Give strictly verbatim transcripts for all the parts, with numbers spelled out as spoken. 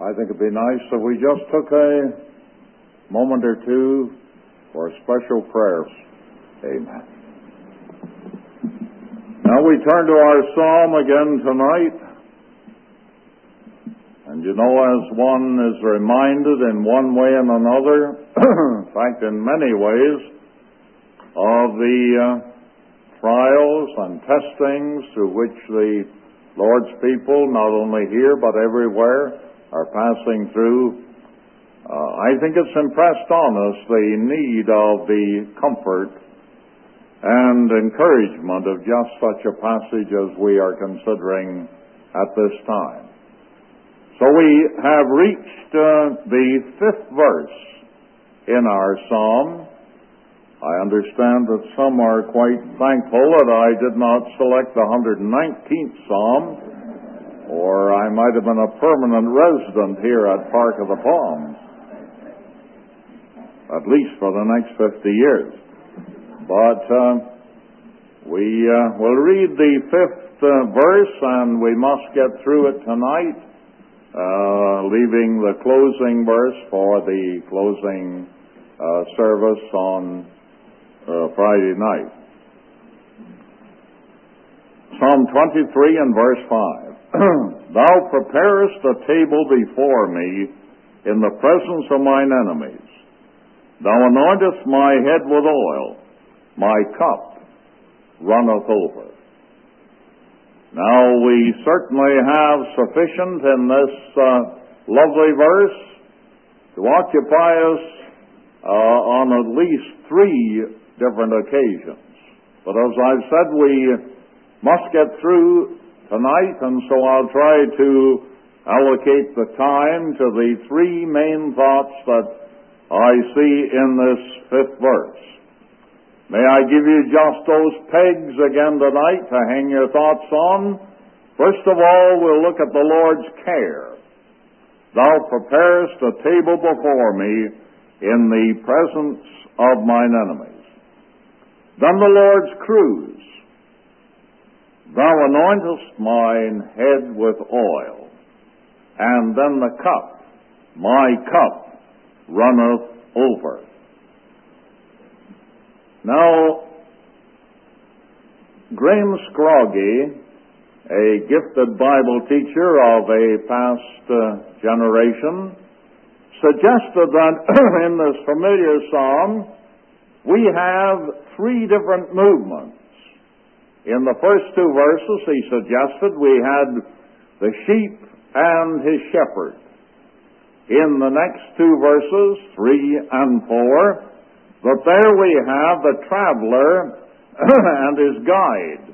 I think it'd be nice if we just took a moment or two for special prayers. Amen. Now we turn to our psalm again tonight. And you know, as one is reminded in one way and another, in fact in many ways, of the uh, trials and testings through which the Lord's people, not only here but everywhere, are passing through, uh, I think it's impressed on us the need of the comfort and encouragement of just such a passage as we are considering at this time. So we have reached uh, the fifth verse in our psalm. I understand that some are quite thankful that I did not select the one hundred nineteenth psalm, or I might have been a permanent resident here at Park of the Palms, at least for the next fifty years. But uh, we uh, will read the fifth uh, verse, and we must get through it tonight, uh, leaving the closing verse for the closing uh, service on uh, Friday night. Psalm twenty-three and verse five. Thou preparest a table before me in the presence of mine enemies. Thou anointest my head with oil. My cup runneth over. Now we certainly have sufficient in this uh, lovely verse to occupy us uh, on at least three different occasions. But as I've said, we must get through tonight, and so I'll try to allocate the time to the three main thoughts that I see in this fifth verse. May I give you just those pegs again tonight to hang your thoughts on. First of all, we'll look at the Lord's care. Thou preparest a table before me in the presence of mine enemies. Then the Lord's cruise. Thou anointest mine head with oil, and then the cup, my cup, runneth over. Now, Graham Scroggie, a gifted Bible teacher of a past uh, generation, suggested that in this familiar psalm we have three different movements. In the first two verses, he suggested we had the sheep and his shepherd. In the next two verses, three and four, that there we have the traveler and his guide.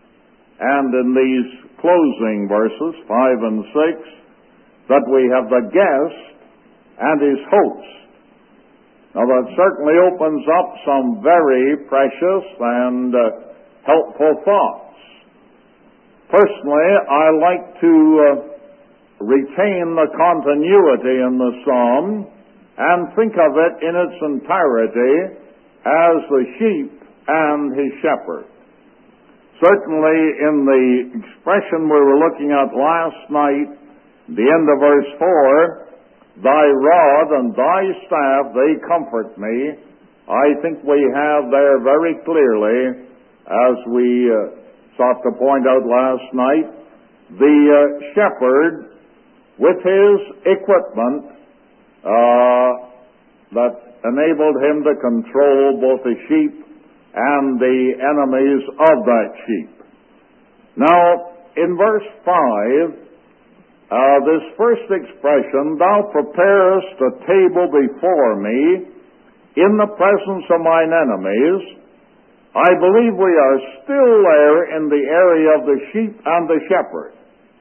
And in these closing verses, five and six, that we have the guest and his host. Now that certainly opens up some very precious and uh, helpful thoughts. Personally, I like to uh, retain the continuity in the psalm and think of it in its entirety as the sheep and his shepherd. Certainly in the expression we were looking at last night, the end of verse four, thy rod and thy staff, they comfort me. I think we have there very clearly, as we uh, sought to point out last night, the uh, shepherd with his equipment uh, that enabled him to control both the sheep and the enemies of that sheep. Now, in verse five, uh, this first expression, thou preparest a table before me in the presence of mine enemies, I believe we are still there in the area of the sheep and the shepherd.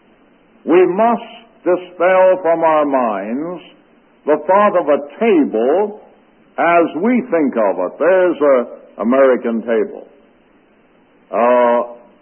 We must dispel from our minds the thought of a table as we think of it. There's a American table. Uh,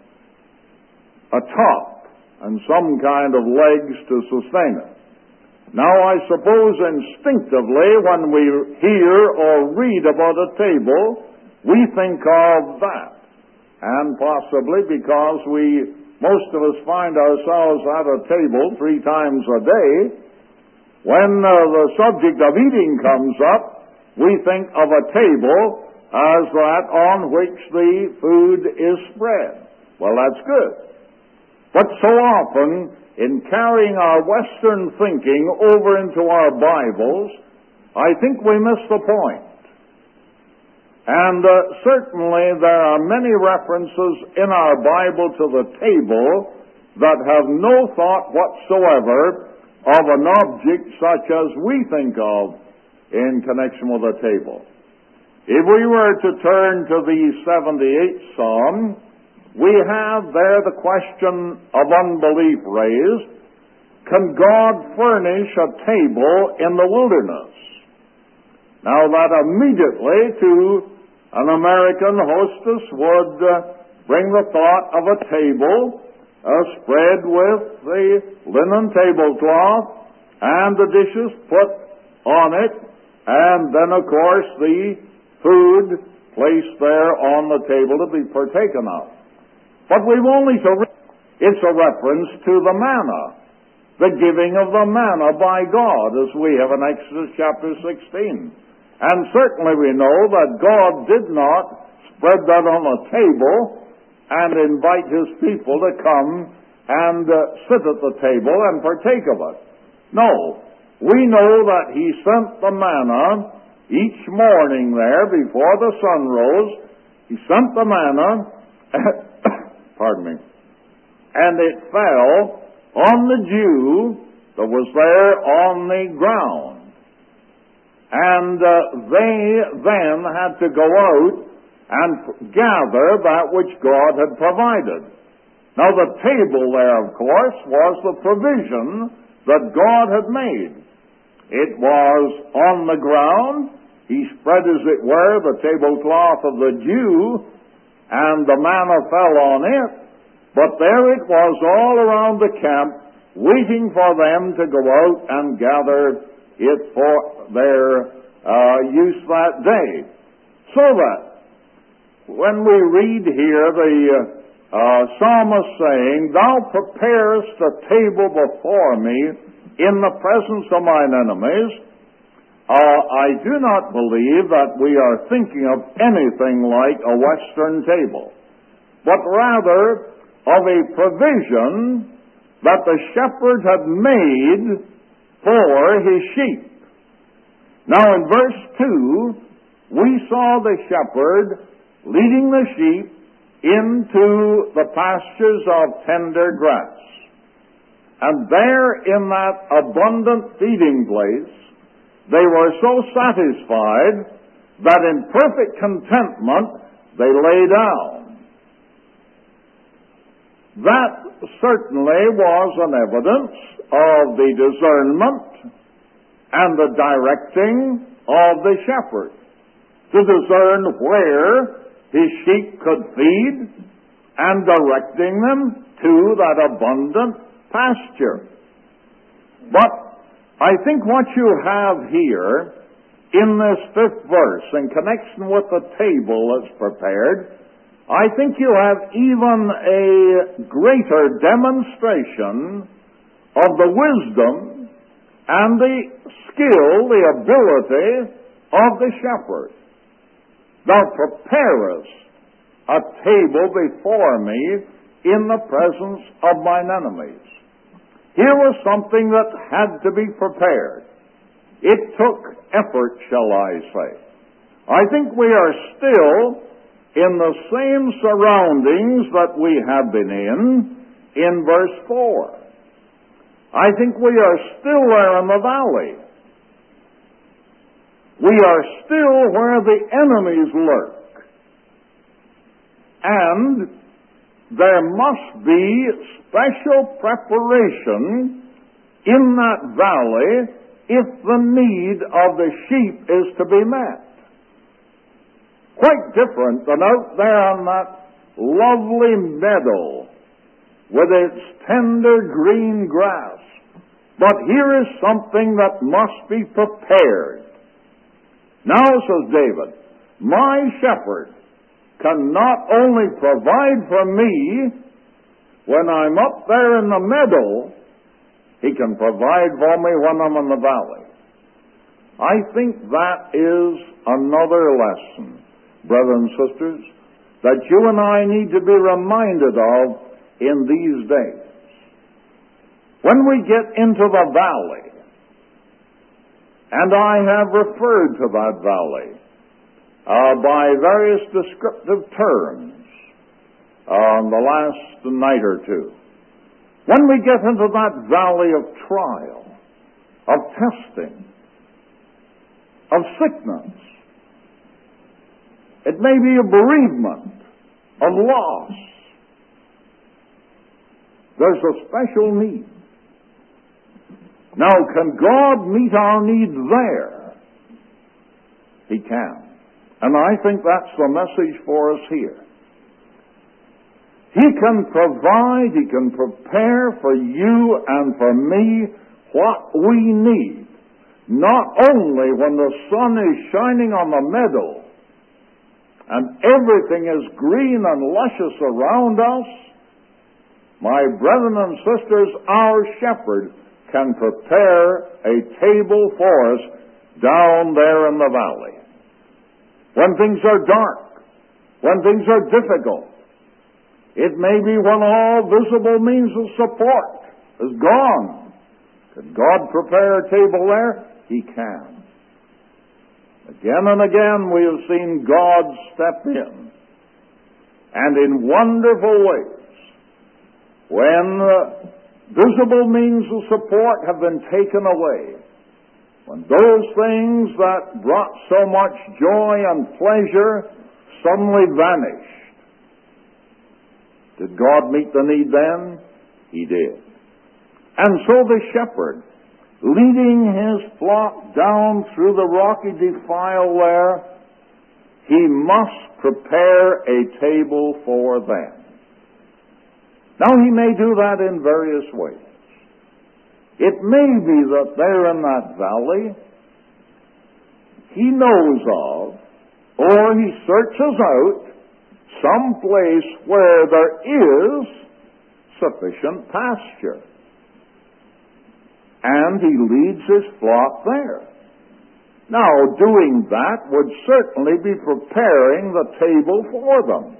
a top and some kind of legs to sustain it. Now, I suppose instinctively when we hear or read about a table, we think of that. And possibly because we, most of us find ourselves at a table three times a day, When uh, the subject of eating comes up, we think of a table as that on which the food is spread. Well, that's good. But so often, in carrying our Western thinking over into our Bibles, I think we miss the point. And uh, certainly there are many references in our Bible to the table that have no thought whatsoever of an object such as we think of in connection with a table. If we were to turn to the seventy-eighth Psalm, we have there the question of unbelief raised. Can God furnish a table in the wilderness? Now that immediately to an American hostess would uh, bring the thought of a table uh, spread with the linen tablecloth and the dishes put on it, and then of course the food placed there on the table to be partaken of. But we've only to read, it's a reference to the manna, the giving of the manna by God, as we have in Exodus chapter sixteen. And certainly we know that God did not spread that on a table and invite His people to come and uh, sit at the table and partake of it. No, we know that He sent the manna each morning there before the sun rose. He sent the manna, pardon me, and it fell on the dew that was there on the ground. And uh, they then had to go out and gather that which God had provided. Now the table there, of course, was the provision that God had made. It was on the ground. He spread, as it were, the tablecloth of the dew, and the manna fell on it. But there it was all around the camp, waiting for them to go out and gather it for their uh, use that day. So that when we read here the uh, uh, psalmist saying, Thou preparest a table before me in the presence of mine enemies, uh, I do not believe that we are thinking of anything like a Western table, but rather of a provision that the shepherd had made for his sheep. Now in verse two, we saw the shepherd leading the sheep into the pastures of tender grass. And there in that abundant feeding place, they were so satisfied that in perfect contentment they lay down. That certainly was an evidence of the discernment and the directing of the shepherd, to discern where his sheep could feed and directing them to that abundant pasture. But I think what you have here in this fifth verse, in connection with the table that's prepared, I think you have even a greater demonstration of the wisdom and the skill, the ability of the shepherd. Thou preparest a table before me in the presence of mine enemies. Here was something that had to be prepared. It took effort, shall I say. I think we are still in the same surroundings that we have been in in verse four. I think we are still there in the valley. We are still where the enemies lurk. And there must be special preparation in that valley if the need of the sheep is to be met. Quite different than out there on that lovely meadow with its tender green grass. But here is something that must be prepared. Now, says David, my shepherd can not only provide for me when I'm up there in the meadow He can provide for me when I'm in the valley. I think that is another lesson, brothers and sisters, that you and I need to be reminded of in these days. When we get into the valley, and I have referred to that valley uh, by various descriptive terms on uh, the last night or two, when we get into that valley of trial, of testing, of sickness, it may be a bereavement, of loss, there's a special need. Now, can God meet our need there? He can. And I think that's the message for us here. He can provide, He can prepare for you and for me what we need. Not only when the sun is shining on the meadow and everything is green and luscious around us, my brethren and sisters, our shepherd can prepare a table for us down there in the valley. When things are dark, when things are difficult, it may be when all visible means of support is gone. Can God prepare a table there? He can. Again and again we have seen God step in, and in wonderful ways, when uh, visible means of support have been taken away, when those things that brought so much joy and pleasure suddenly vanished, did God meet the need then? He did. And so the shepherd, leading his flock down through the rocky defile there, he must prepare a table for them. Now, he may do that in various ways. It may be that there in that valley, he knows of, or he searches out, some place where there is sufficient pasture. And he leads his flock there. Now, doing that would certainly be preparing the table for them.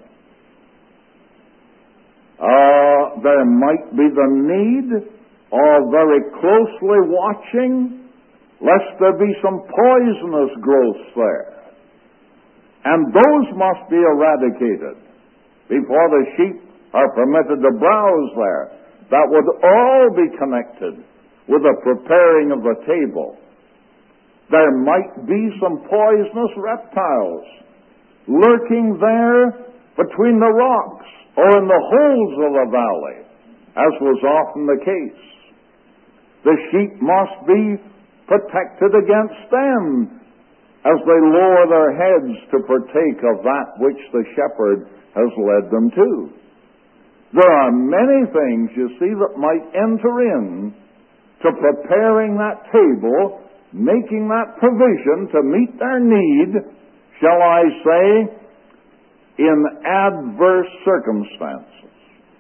Uh, there might be the need of very closely watching, lest there be some poisonous growths there. And those must be eradicated before the sheep are permitted to browse there. That would all be connected with the preparing of the table. There might be some poisonous reptiles lurking there between the rocks or in the holes of the valley, as was often the case. The sheep must be protected against them as they lower their heads to partake of that which the shepherd has led them to. There are many things, you see, that might enter in to preparing that table, making that provision to meet their need, shall I say, in adverse circumstances.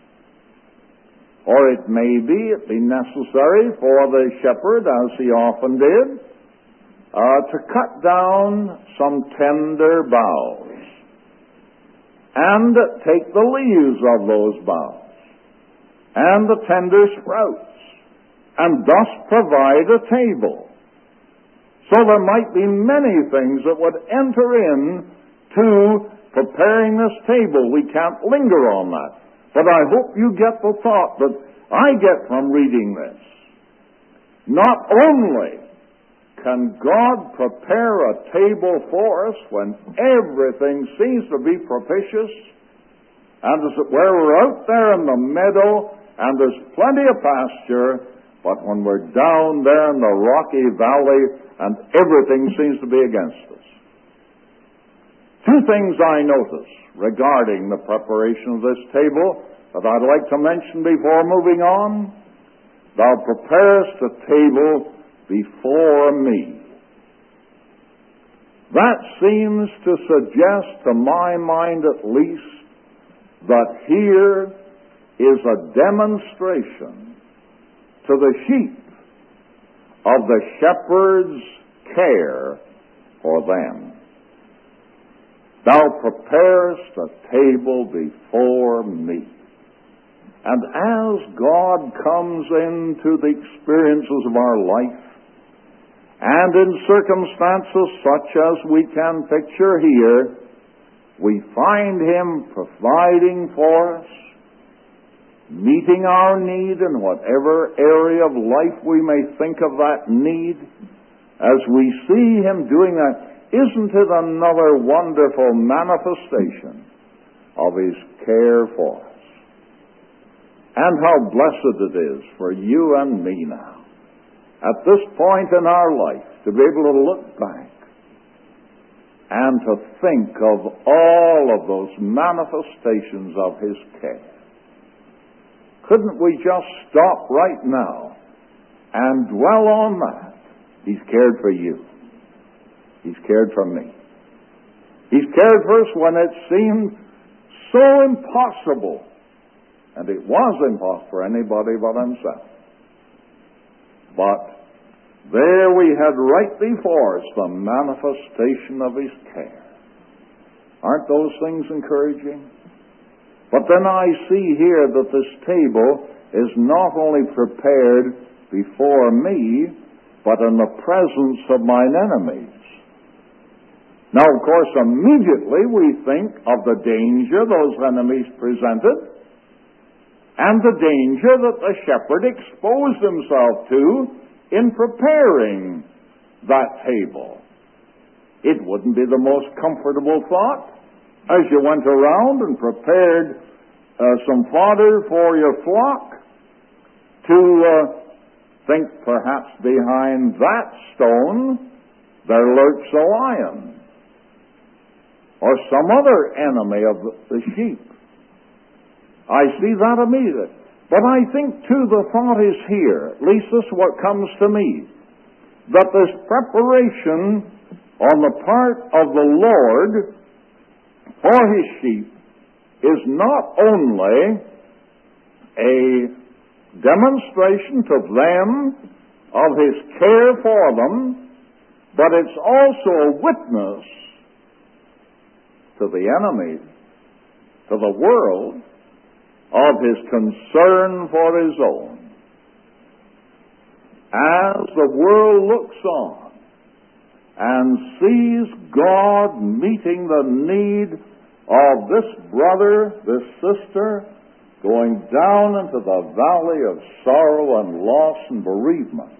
Or it may be, it be necessary for the shepherd, as he often did, uh, to cut down some tender boughs and take the leaves of those boughs and the tender sprouts, and thus provide a table. So there might be many things that would enter in to preparing this table. We can't linger on that. But I hope you get the thought that I get from reading this. Not only can God prepare a table for us when everything seems to be propitious, and as it were, we're out there in the meadow and there's plenty of pasture, but when we're down there in the rocky valley and everything seems to be against us. Two things I notice regarding the preparation of this table that I'd like to mention before moving on. Thou preparest a table before me. That seems to suggest, to my mind at least, that here is a demonstration to the sheep of the shepherd's care for them. Thou preparest a table before me. And as God comes into the experiences of our life, and in circumstances such as we can picture here, we find Him providing for us, meeting our need in whatever area of life we may think of that need. As we see Him doing that, isn't it another wonderful manifestation of His care for us? And how blessed it is for you and me now, at this point in our life, to be able to look back and to think of all of those manifestations of His care. Couldn't we just stop right now and dwell on that? He's cared for you. He's cared for me. He's cared for us when it seemed so impossible. And it was impossible for anybody but Himself. But there we had right before us the manifestation of His care. Aren't those things encouraging? But then I see here that this table is not only prepared before me, but in the presence of mine enemies. Now, of course, immediately we think of the danger those enemies presented, and the danger that the shepherd exposed himself to in preparing that table. It wouldn't be the most comfortable thought as you went around and prepared uh, some fodder for your flock to uh, think perhaps behind that stone there lurks a lion or some other enemy of the sheep. I see that immediately. But I think, too, the thought is here, at least this is what comes to me, that this preparation on the part of the Lord for His sheep is not only a demonstration to them of His care for them, but it's also a witness to the enemy, to the world, of His concern for His own. As the world looks on and sees God meeting the need of this brother, this sister, going down into the valley of sorrow and loss and bereavement,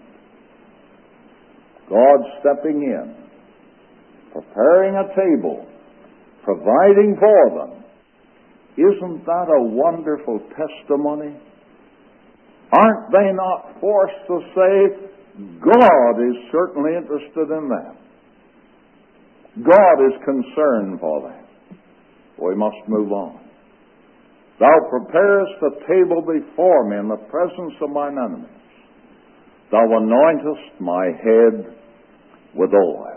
God stepping in, preparing a table, providing for them. Isn't that a wonderful testimony? Aren't they not forced to say, God is certainly interested in them. God is concerned for them. We must move on. Thou preparest a table before me in the presence of mine enemies. Thou anointest my head with oil.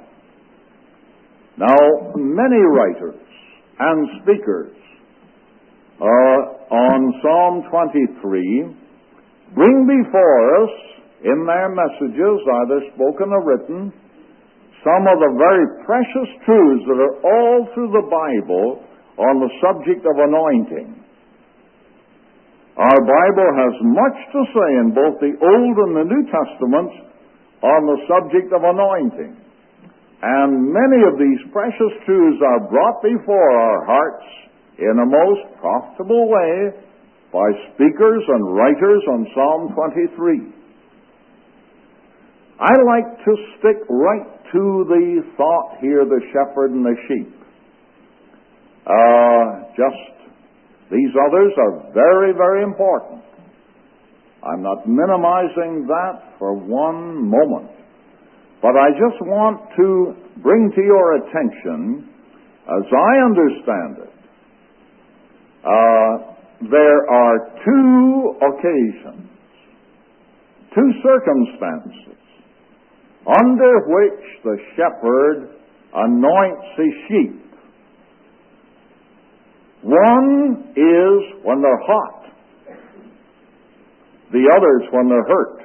Now, many writers and speakers Uh, on Psalm twenty-three, bring before us in their messages, either spoken or written, some of the very precious truths that are all through the Bible on the subject of anointing. Our Bible has much to say in both the Old and the New Testaments on the subject of anointing. And many of these precious truths are brought before our hearts in a most profitable way by speakers and writers on Psalm twenty-three. I like to stick right to the thought here, the shepherd and the sheep. Uh, just, these others are very, very important. I'm not minimizing that for one moment. But I just want to bring to your attention, as I understand it, Uh, there are two occasions, two circumstances, under which the shepherd anoints his sheep. One is when they're hot. the others when they're hurt.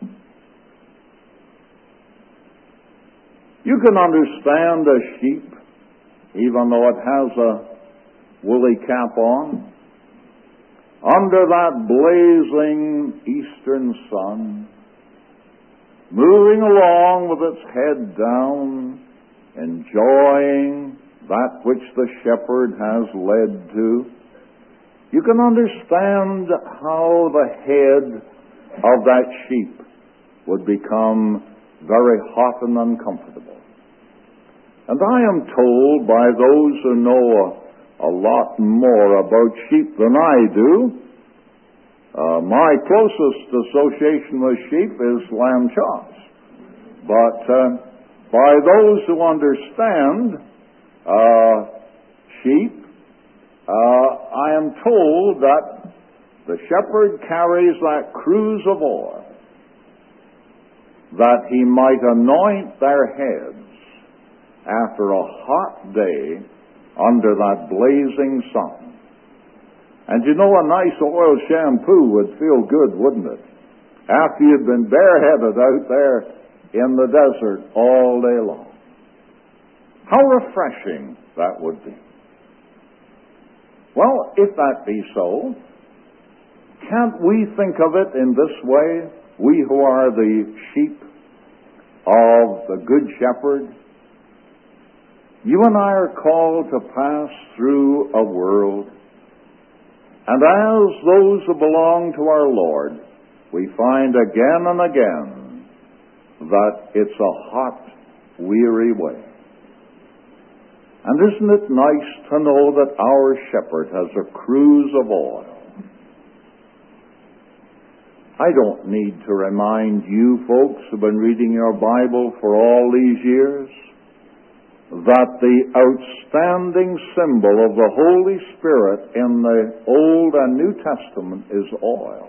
You can understand a sheep, even though it has a woolly cap on, under that blazing eastern sun, moving along with its head down, enjoying that which the shepherd has led to. You can understand how the head of that sheep would become very hot and uncomfortable. And I am told by those who know a, a lot more about sheep than I do, uh, my closest association with sheep is lamb chops. But uh, by those who understand uh, sheep, uh, I am told that the shepherd carries that cruse of oil that he might anoint their heads after a hot day under that blazing sun. And you know, a nice oil shampoo would feel good, wouldn't it? After you'd been bareheaded out there in the desert all day long. How refreshing that would be. Well, if that be so, can't we think of it in this way, we who are the sheep of the Good Shepherd? You and I are called to pass through a world, and as those who belong to our Lord, we find again and again that it's a hot, weary way. And isn't it nice to know that our shepherd has a cruse of oil? I don't need to remind you folks who've been reading your Bible for all these years that the outstanding symbol of the Holy Spirit in the Old and New Testament is oil.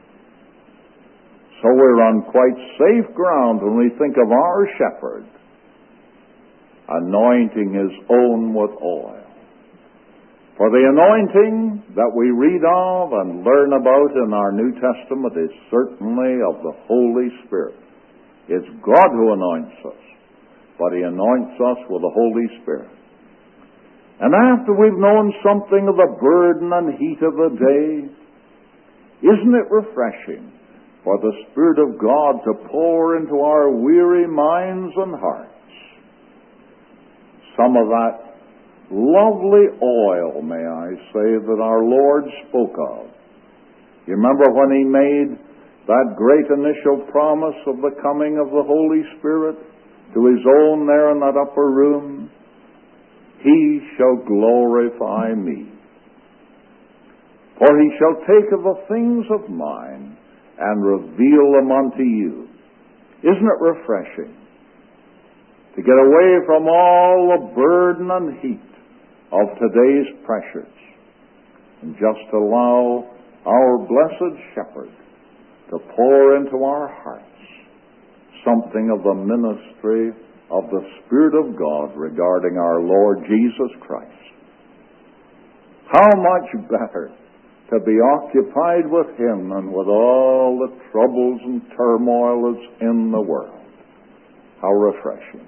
So we're on quite safe ground when we think of our shepherd anointing his own with oil. For the anointing that we read of and learn about in our New Testament is certainly of the Holy Spirit. It's God who anoints us, but he anoints us with the Holy Spirit. And after we've known something of the burden and heat of the day, isn't it refreshing for the Spirit of God to pour into our weary minds and hearts some of that lovely oil, may I say, that our Lord spoke of? You remember when he made that great initial promise of the coming of the Holy Spirit to his own there in that upper room? He shall glorify me, for he shall take of the things of mine and reveal them unto you. Isn't it refreshing to get away from all the burden and heat of today's pressures and just allow our blessed shepherd to pour into our hearts something of the ministry of the Spirit of God regarding our Lord Jesus Christ? How much better to be occupied with him than with all the troubles and turmoil that's in the world. How refreshing.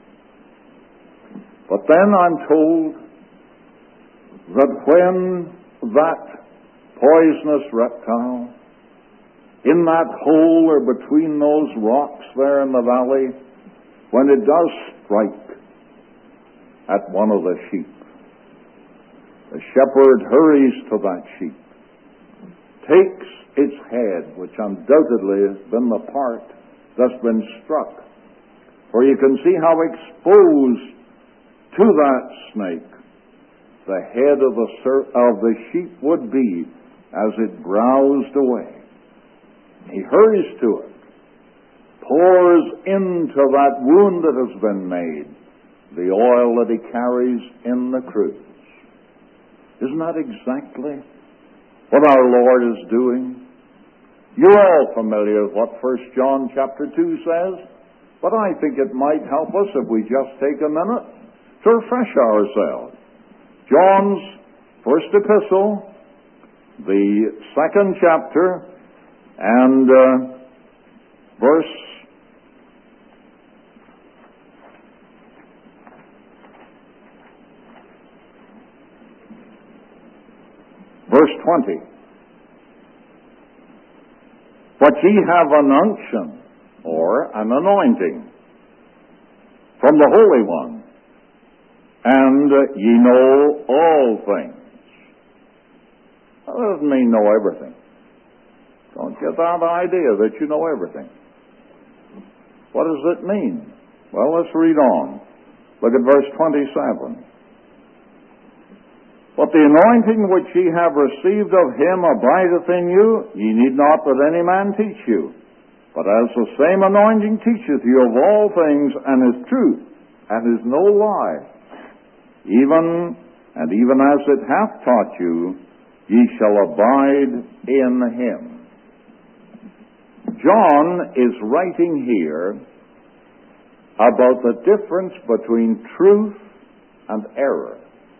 But then I'm told that when that poisonous reptile, in that hole or between those rocks there in the valley, when it does strike at one of the sheep, the shepherd hurries to that sheep, takes its head, which undoubtedly has been the part that's been struck, for you can see how exposed to that snake the head of the, of the sheep would be as it browsed away. He hurries to it, pours into that wound that has been made the oil that he carries in the cruse. Isn't that exactly what our Lord is doing? You're all familiar with what First John chapter two says, but I think it might help us if we just take a minute to refresh ourselves. John's first epistle, the second chapter, And uh, verse verse twenty. But ye have an unction, or an anointing, from the Holy One, and uh, ye know all things. That doesn't mean know everything. Don't get that idea that you know everything. What does it mean? Well, let's read on. Look at verse twenty-seven. But the anointing which ye have received of him abideth in you, ye need not that any man teach you. But as the same anointing teacheth you of all things, and is truth, and is no lie, even and even as it hath taught you, ye shall abide in him. John is writing here about the difference between truth and error.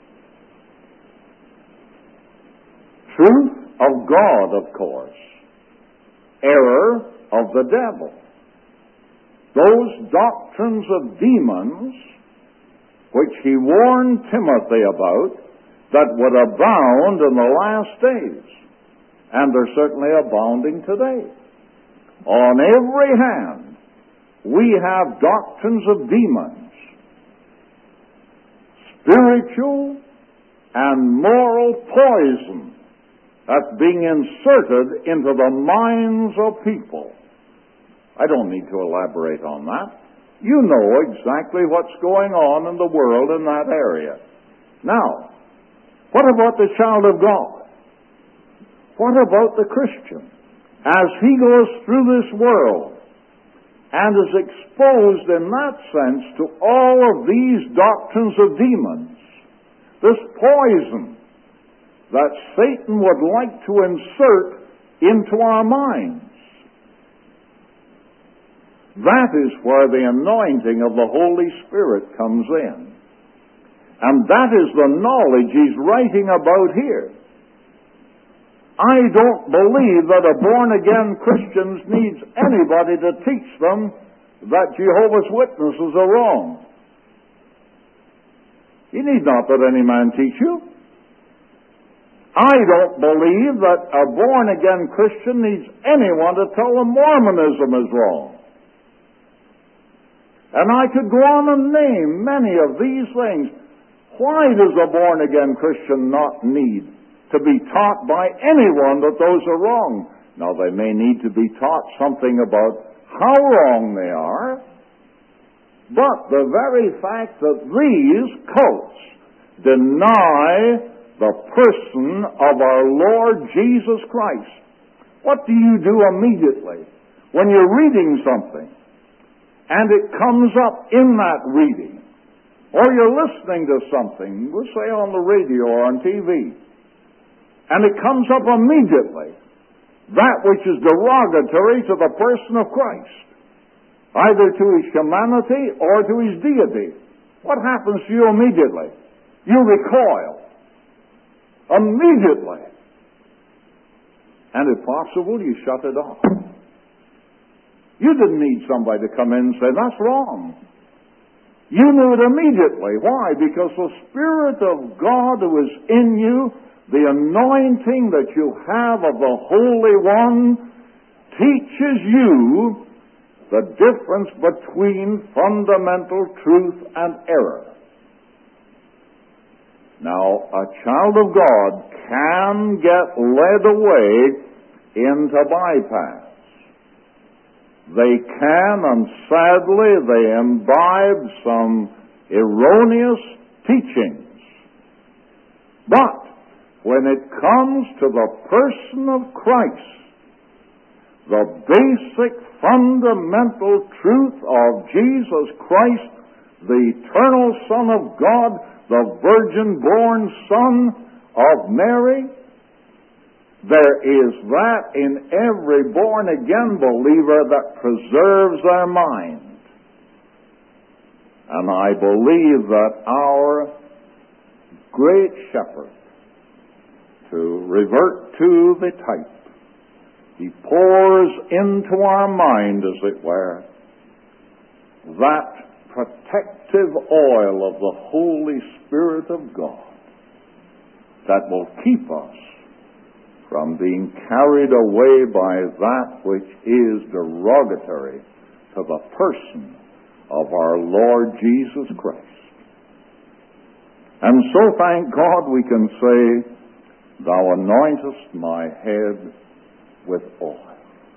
Truth of God, of course. Error of the devil. Those doctrines of demons which he warned Timothy about that would abound in the last days. And they're certainly abounding today. On every hand, we have doctrines of demons, spiritual and moral poison that's being inserted into the minds of people. I don't need to elaborate on that. You know exactly what's going on in the world in that area. Now, what about the child of God? What about the Christian? As he goes through this world and is exposed in that sense to all of these doctrines of demons, this poison that Satan would like to insert into our minds, that is where the anointing of the Holy Spirit comes in. And that is the knowledge he's writing about here. I don't believe that a born-again Christian needs anybody to teach them that Jehovah's Witnesses are wrong. You need not that any man teach you. I don't believe that a born-again Christian needs anyone to tell them Mormonism is wrong. And I could go on and name many of these things. Why does a born-again Christian not need to be taught by anyone that those are wrong? Now, they may need to be taught something about how wrong they are, but the very fact that these cults deny the person of our Lord Jesus Christ, what do you do immediately when you're reading something and it comes up in that reading, or you're listening to something, we'll say on the radio or on T V, and it comes up immediately, that which is derogatory to the person of Christ, either to his humanity or to his deity? What happens to you immediately? You recoil. Immediately. And if possible, you shut it off. You didn't need somebody to come in and say, that's wrong. You knew it immediately. Why? Because the Spirit of God who is in you, the anointing that you have of the Holy One, teaches you the difference between fundamental truth and error. Now, a child of God can get led away into bypass. They can, and sadly, they imbibe some erroneous teachings. But when it comes to the person of Christ, the basic fundamental truth of Jesus Christ, the eternal Son of God, the virgin-born Son of Mary, there is that in every born-again believer that preserves their mind. And I believe that our great shepherd, to revert to the type, He pours into our mind, as it were, that protective oil of the Holy Spirit of God that will keep us from being carried away by that which is derogatory to the person of our Lord Jesus Christ. And so, thank God, we can say, Thou anointest my head with oil.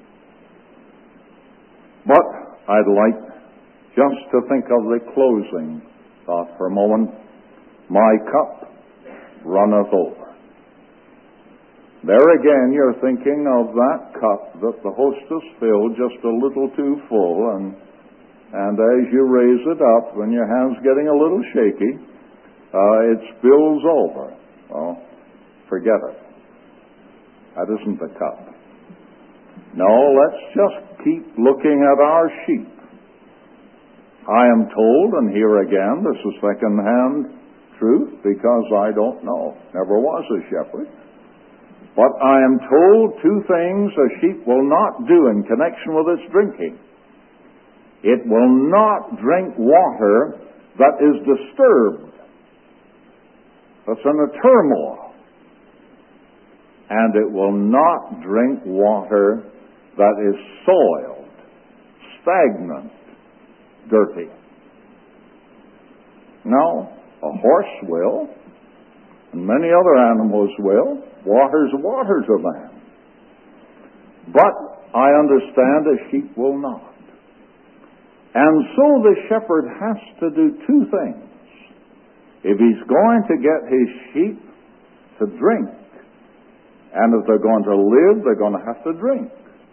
But I'd like just to think of the closing thought for a moment. My cup runneth over. There again, you're thinking of that cup that the hostess filled just a little too full, and and as you raise it up, when your hand's getting a little shaky, uh, it spills over. Well, forget it. That isn't the cup. No, let's just keep looking at our sheep. I am told, and here again, this is second-hand truth, because I don't know, never was a shepherd, but I am told two things a sheep will not do in connection with its drinking. It will not drink water that is disturbed, that's in a turmoil, and it will not drink water that is soiled, stagnant, dirty. No, a horse will, and many other animals will. Water's water to them. But I understand a sheep will not. And so the shepherd has to do two things. If he's going to get his sheep to drink, and if they're going to live, they're going to have to drink,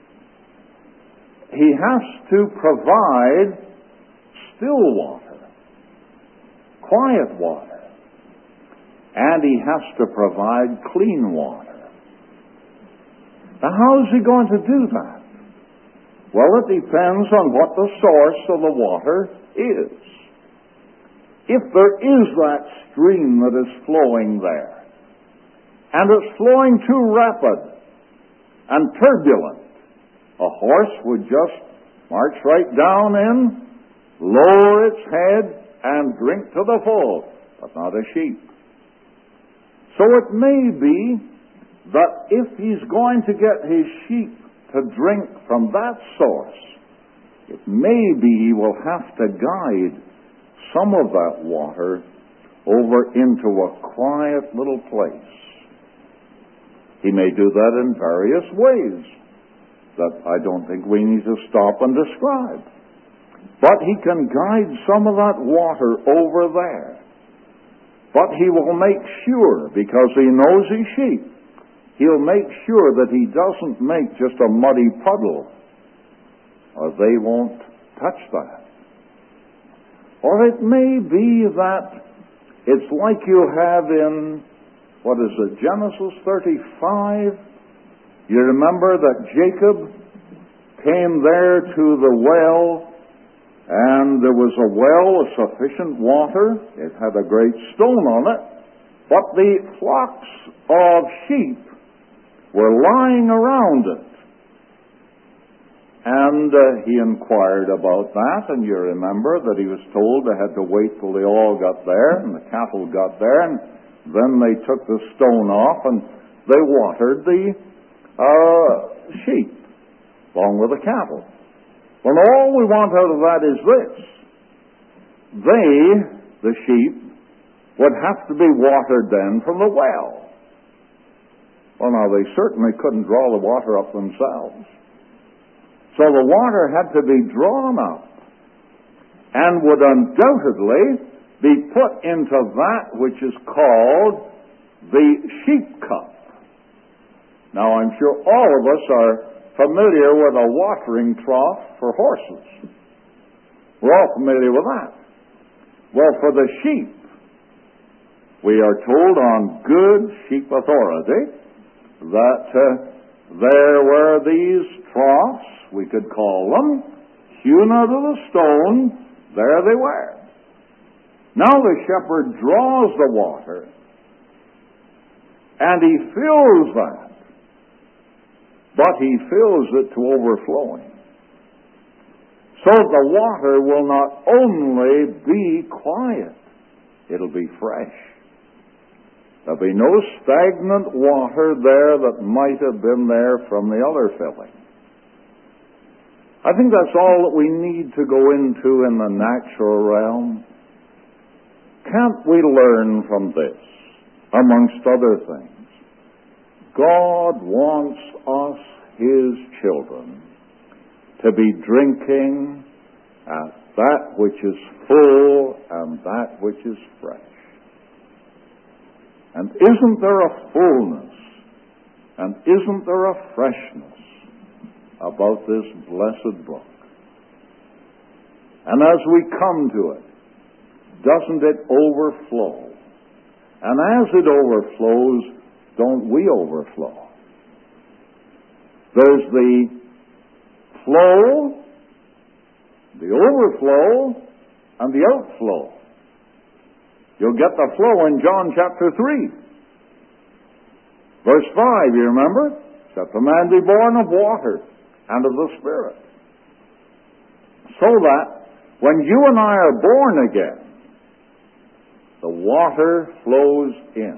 he has to provide still water, quiet water, and he has to provide clean water. Now, how is he going to do that? Well, it depends on what the source of the water is. If there is that stream that is flowing there, and it's flowing too rapid and turbulent, a horse would just march right down in, lower its head, and drink to the full, but not a sheep. So it may be that if he's going to get his sheep to drink from that source, it may be he will have to guide some of that water over into a quiet little place. He may do that in various ways that I don't think we need to stop and describe. But he can guide some of that water over there. But he will make sure, because he knows his sheep, he'll make sure that he doesn't make just a muddy puddle, or they won't touch that. Or it may be that it's like you have in, what is it, Genesis thirty-five? You remember that Jacob came there to the well, and there was a well of sufficient water. It had a great stone on it, but the flocks of sheep were lying around it. And uh, he inquired about that, and you remember that he was told they had to wait till they all got there, and the cattle got there, and then they took the stone off, and they watered the uh, sheep, along with the cattle. Well, all we want out of that is this. They, the sheep, would have to be watered then from the well. Well, now, they certainly couldn't draw the water up themselves. So the water had to be drawn up and would undoubtedly be put into that which is called the sheep cup. Now, I'm sure all of us are familiar with a watering trough for horses. We're all familiar with that. Well, for the sheep, we are told on good sheep authority that uh, there were these troughs, we could call them, hewn out of the stone. There they were. Now the shepherd draws the water, and he fills that. but He fills it to overflowing. So the water will not only be quiet, it'll be fresh. There'll be no stagnant water there that might have been there from the other filling. I think that's all that we need to go into in the natural realm. Can't we learn from this, amongst other things? God wants us, His children, to be drinking at that which is full and that which is fresh. And isn't there a fullness and isn't there a freshness about this blessed book? And as we come to it, doesn't it overflow? And as it overflows, don't we overflow? There's the flow, the overflow, and the outflow. You'll get the flow in John chapter three. Verse five, you remember? Except the man be born of water and of the Spirit. So that when you and I are born again, the water flows in.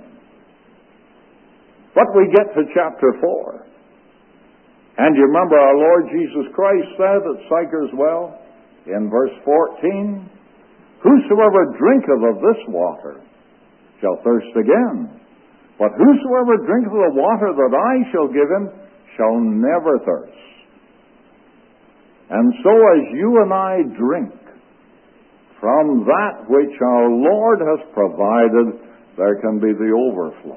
But we get to chapter four. And you remember our Lord Jesus Christ said at Sychar's Well in verse fourteen, whosoever drinketh of this water shall thirst again. But whosoever drinketh of the water that I shall give him shall never thirst. And so as you and I drink from that which our Lord has provided, there can be the overflow.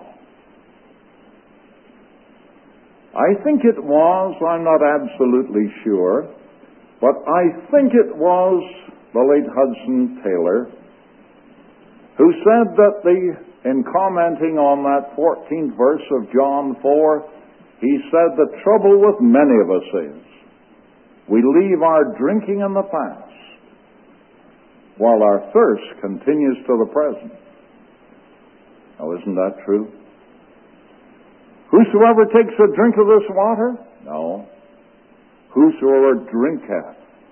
I think it was, I'm not absolutely sure, but I think it was the late Hudson Taylor who said that the, in commenting on that fourteenth verse of John four, he said the trouble with many of us is we leave our drinking in the past while our thirst continues to the present. Now, isn't that true? Whosoever takes a drink of this water? No. Whosoever drinketh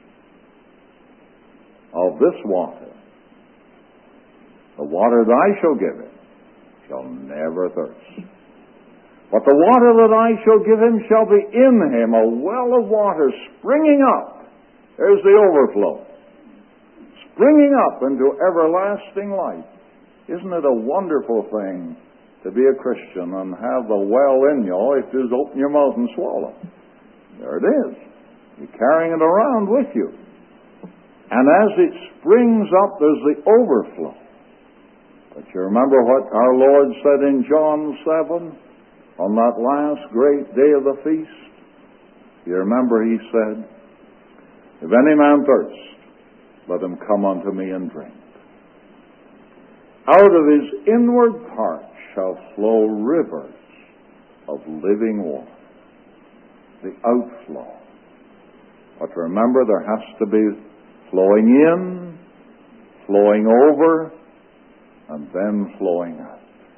of this water, the water that I shall give him, shall never thirst. But the water that I shall give him shall be in him a well of water springing up. There's the overflow. Springing up into everlasting life. Isn't it a wonderful thing to be a Christian and have the well in you? All you have to do is open your mouth and swallow. There it is. You're carrying it around with you. And as it springs up, there's the overflow. But you remember what our Lord said in John seven, on that last great day of the feast? You remember He said, if any man thirst, let him come unto me and drink. Out of his inward parts shall flow rivers of living water. The outflow. But remember, there has to be flowing in, flowing over, and then flowing out.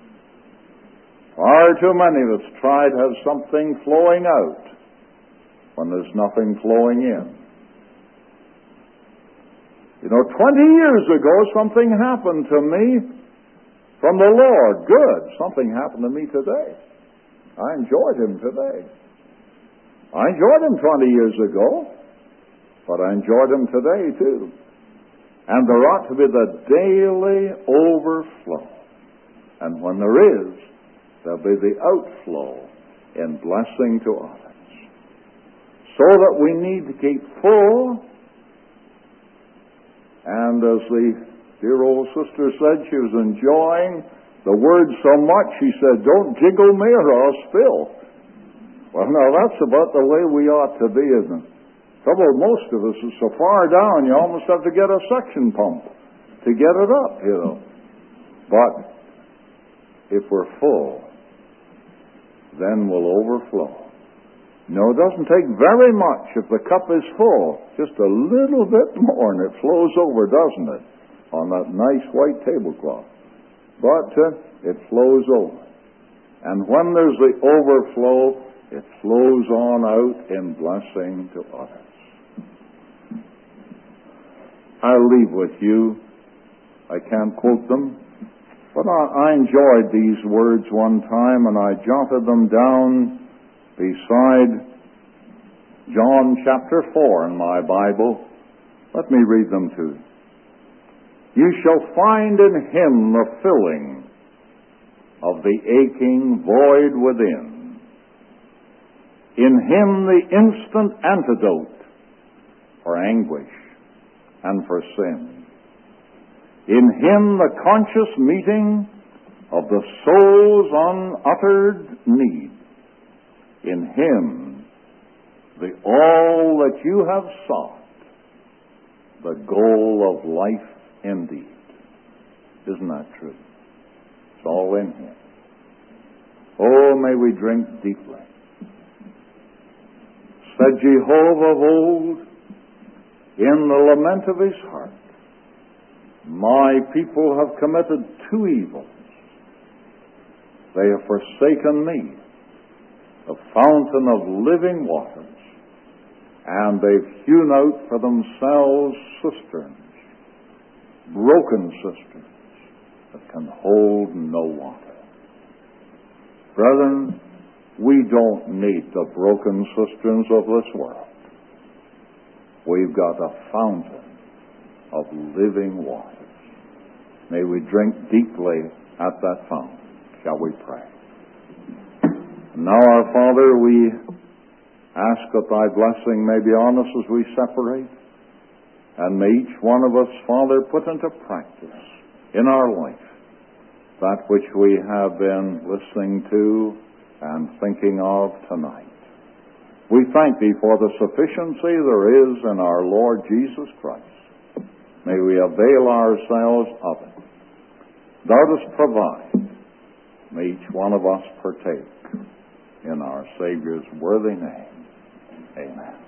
Far too many of us try to have something flowing out when there's nothing flowing in. You know, twenty years ago, something happened to me from the Lord. Good. Something happened to me today. I enjoyed Him today. I enjoyed Him twenty years ago, but I enjoyed Him today too. And there ought to be the daily overflow. And when there is, there'll be the outflow in blessing to others. So that we need to keep full. And as the dear old sister said, she was enjoying the word so much, she said, don't jiggle me or I'll spill. Well, now that's about the way we ought to be, isn't it? Trouble with most of us is so far down, you almost have to get a suction pump to get it up, you know. But if we're full, then we'll overflow. No, it doesn't take very much. If the cup is full, just a little bit more, and it flows over, doesn't it? On that nice white tablecloth. But uh, it flows over. And when there's the overflow, it flows on out in blessing to others. I'll leave with you. I can't quote them, but I, I enjoyed these words one time, and I jotted them down beside John chapter four in my Bible. Let me read them to you. You shall find in him the filling of the aching void within. In him the instant antidote for anguish and for sin. In him the conscious meeting of the soul's unuttered need. In him the all that you have sought, the goal of life indeed. Isn't that true? It's all in him. Oh, may we drink deeply. Said Jehovah of old, in the lament of his heart, my people have committed two evils. They have forsaken me, the fountain of living waters, and they've hewn out for themselves cisterns, broken cisterns that can hold no water. Brethren, we don't need the broken cisterns of this world. We've got a fountain of living waters. May we drink deeply at that fountain. Shall we pray? Now, our Father, we ask that thy blessing may be on us as we separate, and may each one of us, Father, put into practice in our life that which we have been listening to and thinking of tonight. We thank thee for the sufficiency there is in our Lord Jesus Christ. May we avail ourselves of it. Thou dost provide. May each one of us partake in our Savior's worthy name. Amen.